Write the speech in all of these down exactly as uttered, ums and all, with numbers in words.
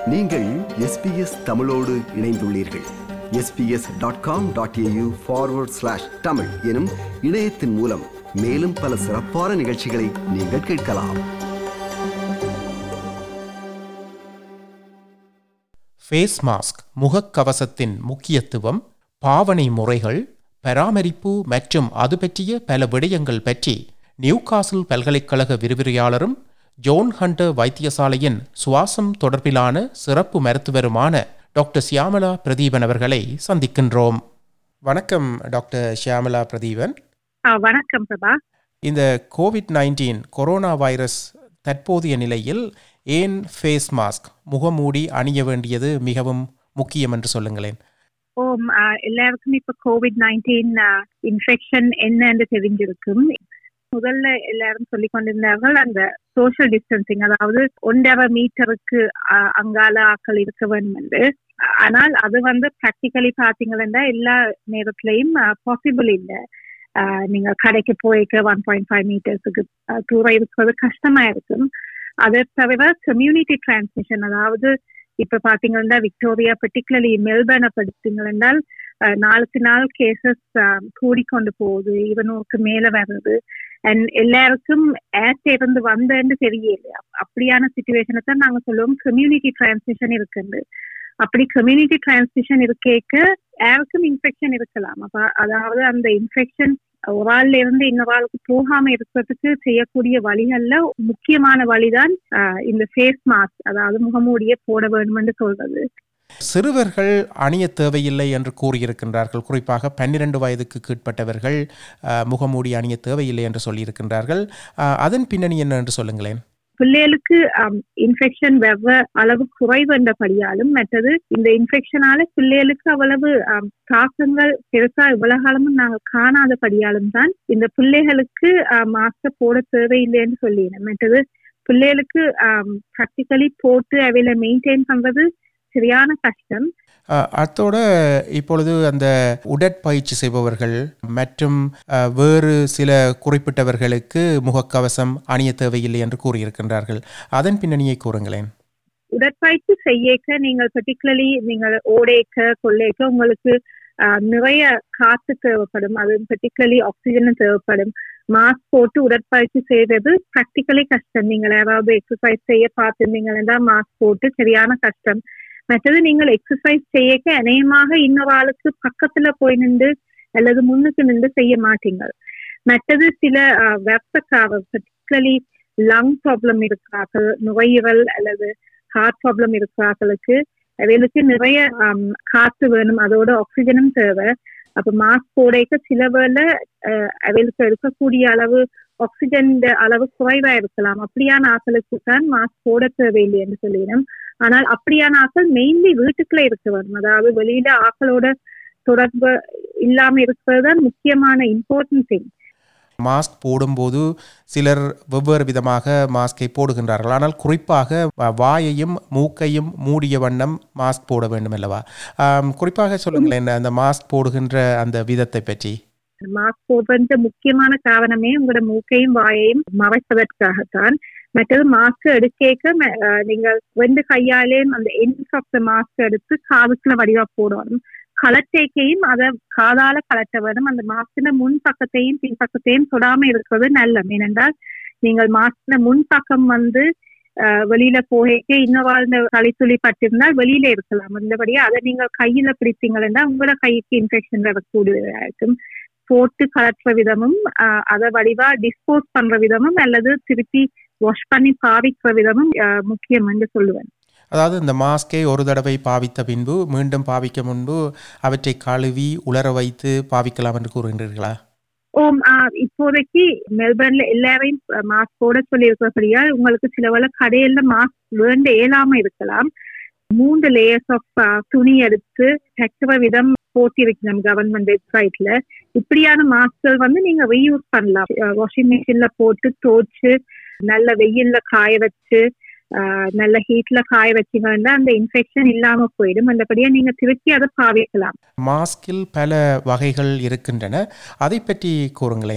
நீங்கள் எஸ்பிஎஸ் தமிழோடு இணைந்துள்ளீர்கள். SBS dot com dot AU forward slash Tamil எனும் இணையத்தின் மூலம் மேலும் பல சிறப்பான நிகழ்ச்சிகளை நீங்கள் கேட்கலாம். ஃபேஸ் மாஸ்க் முகக்கவசத்தின் முக்கியத்துவம், பாவனை முறைகள், பராமரிப்பு மற்றும் அது பற்றிய பல விடயங்கள் பற்றி நியூகாசில் பல்கலைக்கழக விரிவுரையாளரும் ஜோன் ஹண்டர் வைத்தியசாலையின் சுவாசம் தொடர்பிலான சிறப்பு மருத்துவருமான டாக்டர் ஷியாமலா பிரதீபன் அவர்களை சந்திக்கின்றோம். வணக்கம் டாக்டர் ஷியாமலா பிரதீபன். வணக்கம் பிரபா. இந்த கோவிட் நைன்டீன் கொரோனா வைரஸ் தற்போதைய நிலையில் ஏன் ஃபேஸ் மாஸ்க் முகமூடி அணிய வேண்டியது மிகவும் முக்கியம் என்று சொல்லுங்களேன். ஓ, எல்லாருக்கும் இப்ப கோவிட் நைன்டீன் இன்ஃபெக்ஷன் என்னன்னு தெரிஞ்சிருக்கும். முதல்ல எல்லாரும் சொல்லிக் கொண்டிருந்தார்கள் அந்த சோஷியல் டிஸ்டன்சிங், அதாவது ஒன்றரை மீட்டருக்கு அங்கால ஆக்கள் இருக்க வேண்டும் என்று. ஆனால் அது வந்து பிராக்டிக்கலி பாத்தீங்கன்னா எல்லா நேரத்திலையும் பாசிபிள் இல்லை. நீங்க கடைக்கு போய்க்க ஒன் பாயிண்ட் ஃபைவ் மீட்டர்ஸுக்கு தூரம் இருக்கிறது கஷ்டமா இருக்கும். அதை தவிர கம்யூனிட்டி டிரான்ஸ்மிஷன், அதாவது இப்ப பாத்தீங்கன்னா விக்டோரியா பர்டிகுலர்லி மெல்பர்னை படுத்தீங்கன்னா நாளுக்கு நாள் கேசஸ் கூடிக்கொண்டு போகுது, இருநூறுக்கு மேல வருது. அண்ட் எல்லாருக்கும் ஏர்ல இருந்து வந்தேன்னு தெரியல. அப்படியான சிச்சுவேஷனை தான் நாங்க சொல்லுவோம் கம்யூனிட்டி டிரான்ஸ்மிஷன் இருக்குன்னு. அப்படி கம்யூனிட்டி டிரான்ஸ்மிஷன் இருக்கேக்க யாருக்கும் இன்ஃபெக்ஷன் இருக்கலாம். அப்ப அதாவது அந்த இன்ஃபெக்ஷன் ஒரு ஆள்ல இருந்து இன்னொரு ஆளுக்கு போகாம இருக்கிறதுக்கு செய்யக்கூடிய வழிகள்ல முக்கியமான வழிதான் இந்த ஃபேஸ் மாஸ்க், அதாவது முகமூடியை போட வேண்டும் என்று சொல்றது. சிறுவர்கள் அணிய தேவையில்லை என்று கூறியிருக்கின்றார்கள். குறிப்பாக பன்னிரண்டு வயதுக்கு கீழ்ப்பட்டவர்கள் முகமூடி அணிய தேவையில்லை என்று சொல்லியிருக்கின்றார்கள். அதன் பின்னணி என்ன என்று சொல்லுங்களேன். பிள்ளைகளுக்கு இன்ஃபெக்ஷன் வெவ்வேறு அளவு குறைவு என்றபடியாலும், மற்றது இந்த இன்ஃபெக்ஷனால பிள்ளைகளுக்கு அவ்வளவு தாக்கங்கள் பெருசா இவ்வளவு காலமும் நாங்கள் காணாதபடியாலும் தான் இந்த பிள்ளைகளுக்கு மாஸ்க போட தேவையில்லைன்னு சொல்லினேன். மற்றது பிள்ளைகளுக்கு ப்ராக்டிக்கலி போட்டு அவையில மெயின்டைன் பண்றது சரியான கஷ்டம். அத்தோட இப்பொழுது அந்த உடற்பயிற்சி செய்பவர்கள் மற்றும் வேறு சில குறிப்பிட்டவர்களுக்கு முகக்கவசம் அணிய தேவையில்லை என்று கூறியிருக்கின்றார்கள். அதன் பின்னணியை கூறுங்களேன். உடற்பயிற்சி செய்யக்க நீங்கள் பர்டிகுலர்லி நீங்கள் ஓடேக்க கொள்ளைக்க உங்களுக்கு நிறைய காற்று தேவைப்படும், அது பர்டிகுலர்லி ஆக்சிஜனும் தேவைப்படும். மாஸ்க் போட்டு உடற்பயிற்சி செய்வது ப்ராக்டிக்கலி கஷ்டம். நீங்கள் யாராவது எக்ஸசைஸ் செய்ய பார்த்துருந்தீங்கன்னா மாஸ்க் போட்டு சரியான கஷ்டம். மற்றது நீங்கள் எக்ஸசைஸ் செய்யக்க அநேகமாக இன்னொரு ஆளுக்கு பக்கத்துல போய் நின்று அல்லது முன்னுக்கு நின்று செய்ய மாட்டீங்க. மற்றது சில வெப்பக்காக பர்டிகுலர்லி லங் ப்ராப்ளம் இருக்கிறார்கள், நுரையீரல் அல்லது ஹார்ட் ப்ராப்ளம் இருக்கிறார்களுக்கு அவைகளுக்கு நிறைய காற்று வேணும், அதோட ஆக்சிஜனும் தேவை. அப்ப மாஸ்க் போடைக்க சில வேளை அவைகளுக்கு இருக்கக்கூடிய அளவு ஆக்சிஜன் அளவு குறைவா இருக்கலாம். அப்படியான ஆக்களுக்கு தான் மாஸ்க் போட தேவையில்லை என்று சொல்லிடும். ஆனால் அப்படியான ஆக்கள் மெயின்லி வீட்டுக்குள்ள இருக்க வரும், அதாவது வெளியில ஆக்களோட தொடர்பு இல்லாம இருக்கிறது தான் முக்கியமான இம்பார்ட்டன்ட் திங். மாஸ்க் போடும்போது சிலர் வெவ்வேறு விதமாக மாஸ்கை போடுகின்றார்கள். ஆனால் குறிப்பாக வாயையும் மூக்கையும் மூடிய வண்ணம் மாஸ்க் போட வேண்டும் அல்லவா? குறிப்பாக சொல்லுங்களேன் அந்த மாஸ்க் போடுகின்ற அந்த விதத்தை பற்றி. மாஸ்க் போடுற முக்கியமான காரணமே உங்களோட மூக்கையும் வாயையும் மறைப்பதற்காகத்தான். மற்றது மாஸ்க் எடுக்க நீங்கள் ரெண்டு கையாலேயும் அந்த எண்ட்ஸ் ஆஃப் த மாஸ்க் எடுத்து காதுக்குள்ள வடிவா போடணும். கலட்டேக்கையும் அதை காதால கலட்ட வேணும். அந்த மாஸ்கின முன் பக்கத்தையும் பின் பக்கத்தையும் தொடாம இருக்கிறது நல்லது. ஏனென்றால் நீங்கள் மாஸ்கின முன் பக்கம் வந்து வெளியில போக இன்னும் வாழ்ந்த களித்துளி பட்டிருந்தால் வெளியில இருக்கலாம். அந்தபடியே அதை நீங்கள் கையில பிடித்தீங்கன்னா உங்களோட கைக்கு இன்ஃபெக்ஷன் வரக்கூடியதா இருக்கும். போட்டு கலற்ற விதமும் அதை வடிவா டிஸ்போஸ் பண்ற விதமும் அல்லது திருப்பி வாஷ் பண்ணி பாவிக்கிற விதமும் முக்கியம் என்று சொல்லுவேன். அதாவது இந்த மாஸ்கை ஒரு தடவை பாவித்த பின்பு மீண்டும் பாவிக்க முன்பு அவற்றை கழுவி உலர வைத்து பாவிக்கலாம் என்று கூறுகின்றீர்களா? ஓம், இப்போதைக்கு மெல்பர்ன்ல எல்லாரையும் மாஸ்க் போட சொல்லி இருக்கிறபடியா உங்களுக்கு சில வேளை கடையில மாஸ்க் வேண்ட இயலாம இருக்கலாம். மூன்று லேயர்ஸ் ஆஃப் துணி எடுத்து தைக்கிற விதம் போட்டிருக்கணும் கவர்மெண்ட் வெப்சைட்ல. இப்படியான மாஸ்கள் வந்து நீங்க ரீயூஸ் பண்ணலாம். வாஷிங் மிஷின்ல போட்டு துவைச்சு நல்ல வெயில்ல காய வச்சு நல்ல ஹீட்ல காய வச்சீங்கன்னா அந்த இன்ஃபெக்ஷன் இல்லாம போயிடும். அந்தபடியா நீங்க திருப்பி அதை பாவிக்கலாம். மாஸ்கில் பல வகைகள் இருக்கின்றன, அதை பற்றி கூறுங்களேன்.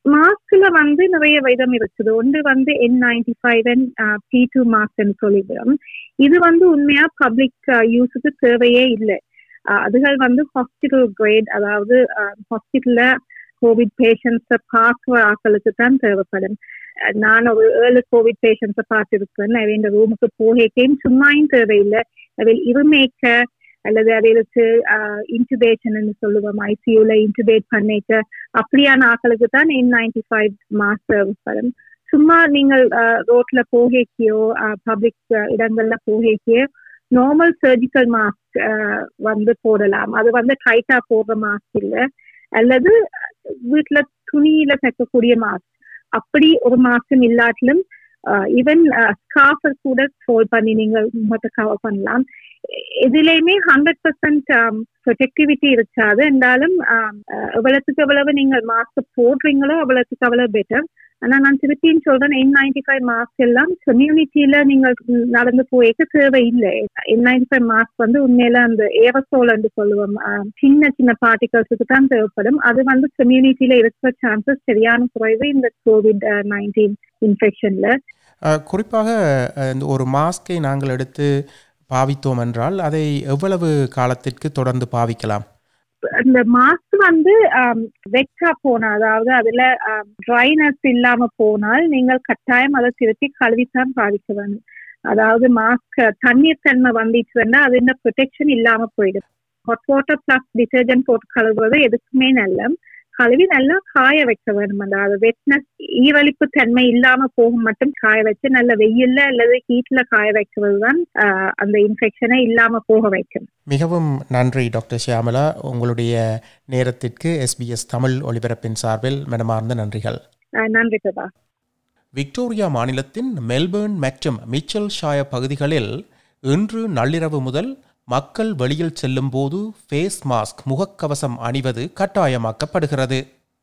மாஸ்க்ல வந்து நிறைய விதம் இருக்குது. ஒன்று வந்து N ninety five and P two mask சொல்லிடுறோம். இது வந்து உண்மையா பப்ளிக் யூஸுக்கு தேவையே இல்லை. அதுகள் வந்து ஹாஸ்பிட்டல் கிரேட், அதாவது ஹாஸ்பிட்டல்ல கோவிட் பேஷண்ட்ஸை பார்க்குற ஆட்களுக்கு தான் தேவைப்படும். நான் ஒரு ஏழு கோவிட் பேஷண்ட்ஸை பார்த்துருக்கேன். அவை இந்த ரூமுக்கு போகேக்கையும் சும்மாயும் தேவையில்லை. அவை இருமேக்க அல்லது அவைகளுக்கு இன்டுபேஷன் சொல்லுவோம், ஐசியூல இன்டுபேட் பண்ணிக்க அப்படியான ஆட்களுக்கு தான் என் நைன்டி ஃபைவ் மாஸ்க் தேவைப்படும். சும்மா நீங்கள் ரோட்ல போகேக்கியோ பப்ளிக் இடங்கள்ல போகேக்கியோ நார்மல் சர்ஜிக்கல் மாஸ்க் வந்து போடலாம். அது வந்து டைட்டா போடுற மாஸ்க் இல்லை, அல்லது வீட்டுல துணியில தைக்கக்கூடிய மாஸ்க். அப்படி ஒரு மாஸ்க்கும் இல்லாட்டிலும் ஈவன் ஸ்கார்ஃபர் கூட ஃபோல்ட் பண்ணி நீங்கள் மட்டும் கவர் பண்ணலாம். எதுலையுமே ஹண்ட்ரட் பர்சன்ட் ப்ரொடெக்டிவிட்டி இருக்காது. இருந்தாலும் எவ்வளவுக்கு எவ்வளவு நீங்கள் மாஸ்க் போடுறீங்களோ அவ்வளவுக்கு அவ்வளவு பெட்டர். ஆனா நான் திருப்பியும் சொல்றேன், என் நைன்டி ஃபைவ் மாஸ்க் எல்லாம் கம்யூனிட்டியில நீங்கள் நடந்து போய்க்க தேவையில்லை. என் நைன்டி ஃபைவ் மாஸ்க் வந்து உண்மையில அந்த ஏரசோல் என்று சொல்லுவோம், சின்ன சின்ன பார்ட்டிகல்ஸுக்கு தான் தேவைப்படும். அது வந்து கம்யூனிட்டியில இருக்கிற சான்சஸ் சரியான குறைவு இந்த கோவிட் நைன்டீன் இன்ஃபெக்ஷன்ல. குறிப்பாக ஒரு மாஸ்கை நாங்கள் எடுத்து பாவித்தோம் என்றால் அதை எவ்வளவு காலத்திற்கு தொடர்ந்து பாவிக்கலாம்? அந்த மாஸ்க் வந்து வெட்டா போனா, அதாவது அதுல ட்ரைனஸ் இல்லாம போனால் நீங்கள் கட்டாயம் அதை திருப்பி கழுவித்தான் பாவிக்க வேண்டும். அதாவது மாஸ்க் தண்ணீர் தன்மை வந்துச்சுன்னா அது இந்த ப்ரொடெக்ஷன் இல்லாம போயிடும். ஹாட் வாட்டர் பிளஸ் டிட்டர்ஜென்ட் போட்டு கழுவுறது எதுக்குமே நல்ல. கழுவி நல்லா காய வைக்க வேணும். அதாவது வெட்னஸ் ஈவலிப்பு தன்மை இல்லாம போகும் மட்டும் காய வச்சு நல்ல வெயில்ல அல்லது ஹீட்ல காய வைக்கிறது தான் அந்த இன்ஃபெக்ஷனை இல்லாம போக வைக்கும். மிகவும் நன்றி டாக்டர் ஷியாமலா. உங்களுடைய நேரத்திற்கு எஸ்பிஎஸ் தமிழ் ஒலிபரப்பின் சார்பில் மனமார்ந்த நன்றிகள். நன்றி பிரபா. விக்டோரியா மாநிலத்தின் மெல்பர்ன் மற்றும் மிச்சல் ஷாயர் பகுதிகளில் இன்று நள்ளிரவு முதல் மக்கள் வெளியில் செல்லும் போது ஃபேஸ் மாஸ்க் முகக்கவசம் அணிவது கட்டாயமாக்கப்படுகிறது.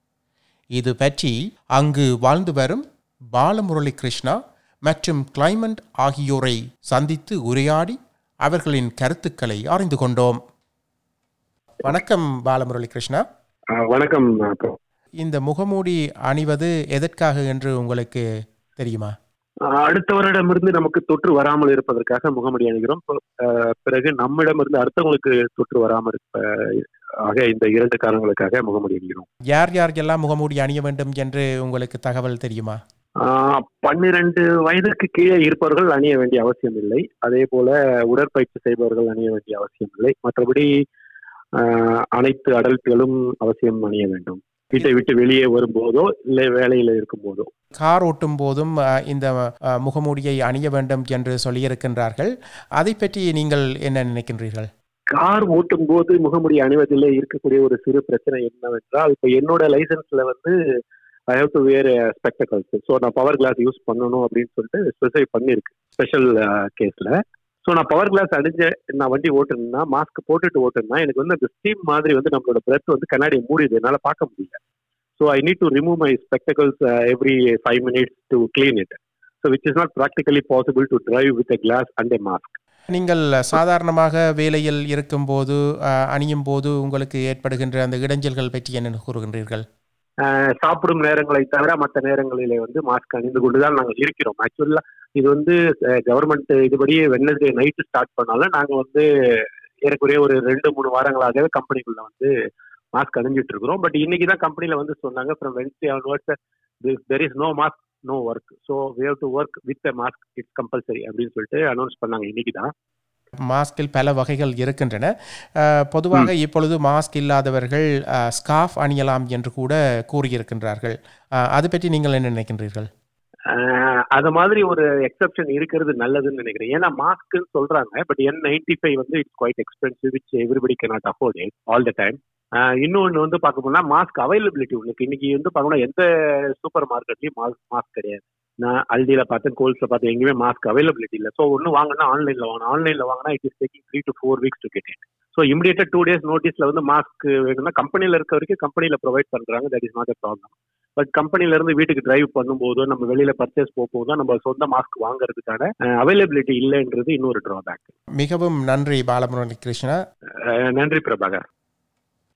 இது பற்றி அங்கு வாழ்ந்து வரும் பாலமுரளி கிருஷ்ணா மற்றும் கிளைமண்ட் ஆகியோரை சந்தித்து உரையாடி அவர்களின் கருத்துக்களை அறிந்து கொண்டோம். வணக்கம் பாலமுரளி கிருஷ்ணா. வணக்கம். இந்த முகமூடி அணிவது எதற்காக என்று உங்களுக்கு தெரியுமா? அடுத்த வருடமிருந்து நமக்கு தொற்று வராமல் இருப்பதற்காக முகமூடி அணிகிறோம். பிறகு நம்மிடமிருந்து அடுத்தவங்களுக்கு தொற்று வராமல் இருப்ப ஆக இந்த இரண்டு காரணங்களுக்காக முகமூடி அணிகிறோம். யார் யாருக்கெல்லாம் முகமூடி அணிய வேண்டும் என்று உங்களுக்கு தகவல் தெரியுமா? பன்னிரண்டு வயதுக்கு கீழே இருப்பவர்கள் அணிய வேண்டிய அவசியம் இல்லை. அதே போல உடற்பயிற்சி செய்பவர்கள் அணிய வேண்டிய அவசியம் இல்லை. மற்றபடி அனைத்து அடல்ட்களும் அவசியம் அணிய வேண்டும், வீட்டை விட்டு வெளியே வரும்போதோ இல்லை வேலையில் இருக்கும் போதோ. கார் ஓட்டும் போதும் இந்த முகமூடியை அணிய வேண்டும் என்று சொல்லியிருக்கின்றார்கள். அதை பற்றி நீங்கள் என்ன நினைக்கின்றீர்கள்? கார் ஓட்டும் போது முகமூடி அணிவதில் இருக்கக்கூடிய ஒரு சிறு பிரச்சனை என்னவென்றால், இப்போ என்னோட லைசன்ஸ்ல வந்து I have to wear spectacles. So நான் பவர் கிளாஸ் யூஸ் பண்ணணும் அப்படின்னு சொல்லிட்டு ஸ்பெசிஃபை பண்ணியிருக்கு ஸ்பெஷல் கேஸ்ல. ஸோ நான் பவர் கிளாஸ் அடிஞ்ச நான் வண்டி ஓட்டுனா மாஸ்க் போட்டுட்டு ஓட்டுனா எனக்கு வந்து அந்த ஸ்டீம் மாதிரி வந்து நம்மளோட பிரெத் வந்து கண்ணாடி மூடிது, என்னால் பார்க்க முடியல. So I need to remove my spectacles every five minutes to clean it. So which is not practically possible to drive with a glass and a mask. நீங்கள் சாதாரணமாக வேலையில் இருக்கும் போது அணியும் போது உங்களுக்கு ஏற்படுகின்ற அந்த இடைஞ்சல்கள் பற்றி என்ன கூறுகின்றீர்கள்? சாப்பிடும் நேரங்களை தவிர மற்ற நேரங்களிலே வந்து மாஸ்க் அணிந்து கொண்டுதான் நாங்கள் இருக்கிறோம். ஆக்சுவலா இது வந்து கவர்மெண்ட் இதுபடி வெட்னஸ்டே நைட்டு ஸ்டார்ட் பண்ணாலும் நாங்கள் வந்து ஏறக்குறைய ஒரு ரெண்டு மூணு வாரங்களாகவே கம்பெனிக்குள்ள வந்து மாஸ்க் அணிஞ்சிட்டு இருக்கிறோம். பட் இன்னைக்கு தான் கம்பெனில வந்து சொன்னாங்க, from Wednesday onwards there is no mask no work, so we have to work with a mask, it's compulsory அப்படின்னு சொல்லிட்டு அனௌன்ஸ் பண்ணாங்க இன்னைக்கு தான். மாஸ்கில் பல வகைகள் இருக்கின்றன. பொதுவாக இப்பொழுது மாஸ்க் இல்லாதவர்கள் ஸ்கார்ஃப் அணியலாம் என்று கூட கூறியிருக்கின்றார்கள். அது பற்றி நீங்கள் என்ன நினைக்கின்றீர்கள்? அது மாதிரி ஒரு எக்ஸப்ஷன் இருக்கிறது நல்லதுன்னு நினைக்கிறேன். ஏன்னா மாஸ்க்னு சொல்றாங்க, பட் என் நைன்டி ஃபைவ் வந்து it's quite expensive, which everybody cannot afford it all the time. இன்னொன்று வந்து பார்க்க போனா மாஸ்க் அவைலபிலிட்டி உங்களுக்கு இன்னைக்கு வந்து பார்க்கணும், எந்த சூப்பர் மார்க்கெட்லயும் மாஸ்க் மாஸ்க் கிடையாது. நான் அல்டியில் பார்த்தேன், கோல்ஸ்ல பார்த்தேன், எங்கேயுமே மாஸ்க் அவைலபிலிட்டி இல்லை. ஸோ ஒன்று வாங்கினா ஆன்லைனில் வாங்கணும். ஆன்லைனில் வாங்கினா it is taking three to four weeks to get it. So இமீடியட்டா டூ டேஸ் நோட்டீஸ்ல வந்து மாஸ்க் வேணும்னா கம்பெனியில் இருக்க வரைக்கும் கம்பெனியில் ப்ரொவைட் பண்றாங்க, that is not a problem. But கம்பெனில இருந்து வீட்டுக்கு டிரைவ் பண்ணும்போதோ நம்ம வெளியில பர்ச்சேஸ் போகும்போதோ நம்ம சொந்த மாஸ்க் வாங்குறதுக்கான அவைலபிலிட்டி இல்லைன்றது இன்னொரு டிராபேக். மிகவும் நன்றி பாலமுரளி கிருஷ்ணா. நன்றி பிரபாகர்.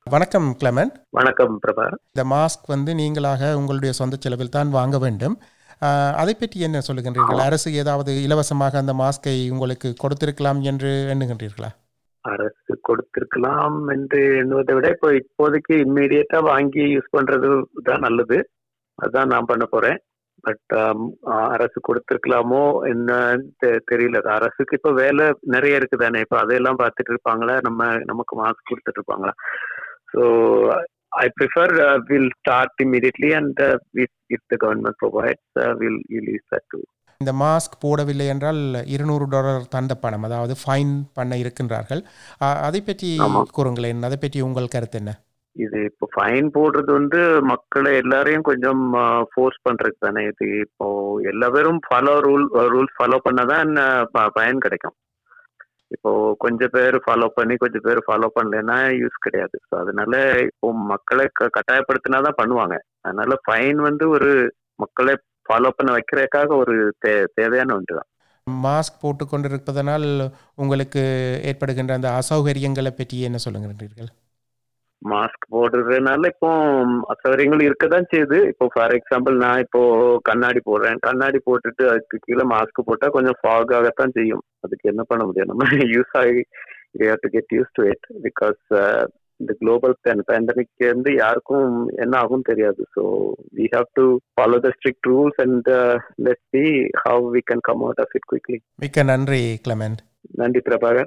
வணக்கம் கிளமெண்ட். வணக்கம் பிரபா. இந்த மாஸ்க் வந்து நீங்களாக உங்களுடைய சொந்த செலவில் தான் வாங்க வேண்டும். ஆஹ், அதை பற்றி என்ன சொல்லுகின்றீர்கள்? அரசு ஏதாவது இலவசமாக அந்த மாஸ்கை உங்களுக்கு கொடுத்திருக்கலாம் என்று எண்ணுகின்றீர்களா? அரசு கொடுத்திருக்கலாம் என்று எண்ணுவதை விட இப்போ இப்போதைக்கு இம்மீடியட்டா வாங்கி யூஸ் பண்றது தான் நல்லது. அதுதான் நான் பண்ண போறேன். பட் அரசு கொடுத்திருக்கலாமோ என்னன்னு தெ- தெரியல. அரசுக்கு இப்போ வேலை நிறைய இருக்குதானே, இப்போ அதையெல்லாம் பார்த்துட்டு இருப்பாங்களா, நம்ம நமக்கு மாஸ்க் கொடுத்துட்டு இருப்பாங்களா? So I prefer will start immediately and if the government provides will will use that too. இந்த மாஸ்க் போடவில்லை என்றால் இருநூறு டாலர் தண்ட பணம், அதாவது ஃபைன் பண்ண இருக்கின்றார்கள். ஆஹ், அதை பற்றி ஆமா. கூறுங்களேன். அதை பற்றி உங்கள் கருத்து என்ன? இது இப்போ ஃபைன் போடுறது வந்து மக்களை எல்லாரையும் கொஞ்சம் ஃபோர்ஸ் பண்றது தானே. இது இப்போ எல்லா பேரும் ஃபாலோ ரூல் ரூல்ஸ் ஃபாலோ பண்ணாதான் ப- பயன் கிடைக்கும். இப்போ கொஞ்சம் பேர் ஃபாலோ பண்ணி கொஞ்சம் பேர் ஃபாலோ பண்ணலைன்னா யூஸ் கிடையாது. ஸோ அதனால இப்போ மக்களை க- கட்டாயப்படுத்தினாதான் பண்ணுவாங்க. அதனால ஃபைன் வந்து ஒரு மக்களை ஃபாலோ பண்ண வைக்கிறதுக்காக ஒரு தே தேவையான ஒன்று தான். மாஸ்க் போட்டு கொண்டிருப்பதனால் உங்களுக்கு ஏற்படுகின்ற அந்த அசௌகரியங்களை பற்றி என்ன சொல்லுகின்றீர்கள்? மாஸ்க் போடுறதுனால இப்போ அசௌகரியங்கள் இருக்கதான் செய்யுது. இப்போ ஃபார் எக்ஸாம்பிள் நான் இப்போ கண்ணாடி போடுறேன். கண்ணாடி போட்டுட்டு அதுக்கு கீழே மாஸ்க் போட்டா கொஞ்சம் ஃபாக் ஆகத்தான் செய்யும். அதுக்கு என்ன பண்ண முடியும், நம்ம யூஸ் ஆகி we have to get used to it because uh, இந்த குளோபல் பேண்டமிக் வந்து யாருக்கும் என்ன ஆகும் தெரியாது. So we have to follow the strict rules and uh, let's see how we can come out of it quickly. மிக்க நன்றி Clement. நன்றி பிரபாகர்.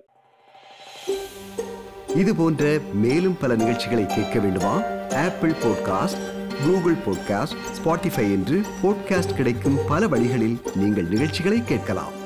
இது போன்ற மேலும் பல நிகழ்ச்சிகளை கேட்க வேண்டுமா? Apple podcast, Google podcast, Spotify என்று பாட்காஸ்ட் கிடைக்கும் பல வழிகளில் நீங்கள் நிகழ்ச்சிகளை கேட்கலாம்.